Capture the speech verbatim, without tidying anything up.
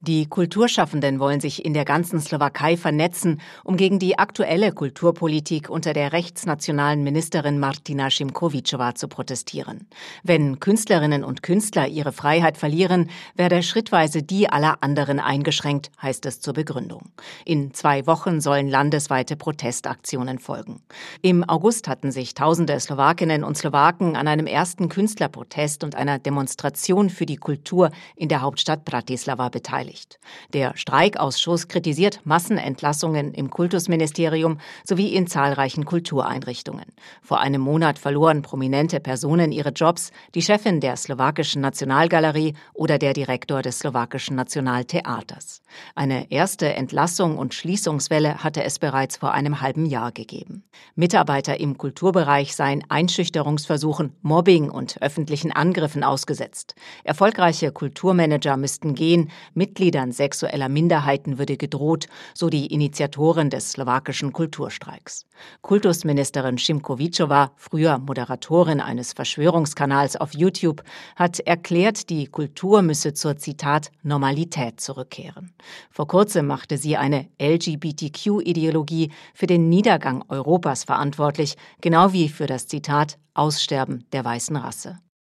Die Kulturschaffenden wollen sich in der ganzen Slowakei vernetzen, um gegen die aktuelle Kulturpolitik unter der rechtsnationalen Ministerin Martina Šimkovičová zu protestieren. Wenn Künstlerinnen und Künstler ihre Freiheit verlieren, werde schrittweise die aller anderen eingeschränkt, heißt es zur Begründung. In zwei Wochen sollen landesweite Protestaktionen folgen. Im August hatten sich tausende Slowakinnen und Slowaken an einem ersten Künstlerprotest und einer Demonstration für die Kultur in der Hauptstadt Bratislava beteiligt. Der Streikausschuss kritisiert Massenentlassungen im Kultusministerium sowie in zahlreichen Kultureinrichtungen. Vor einem Monat verloren prominente Personen ihre Jobs, die Chefin der slowakischen Nationalgalerie oder der Direktor des slowakischen Nationaltheaters. Eine erste Entlassung und Schließungswelle hatte es bereits vor einem halben Jahr gegeben. Mitarbeiter im Kulturbereich seien Einschüchterungsversuchen, Mobbing und öffentlichen Angriffen ausgesetzt. Erfolgreiche Kulturmanager müssten gehen, Mitgliedern sexueller Minderheiten würde gedroht, so die Initiatorin des slowakischen Kulturstreiks. Kultusministerin Šimkovičová, früher Moderatorin eines Verschwörungskanals auf YouTube, hat erklärt, die Kultur müsse zur, Zitat, Normalität zurückkehren. Vor kurzem machte sie eine L G B T Q-Ideologie für den Niedergang Europas verantwortlich, genau wie für das, Zitat, Aussterben der weißen Rasse.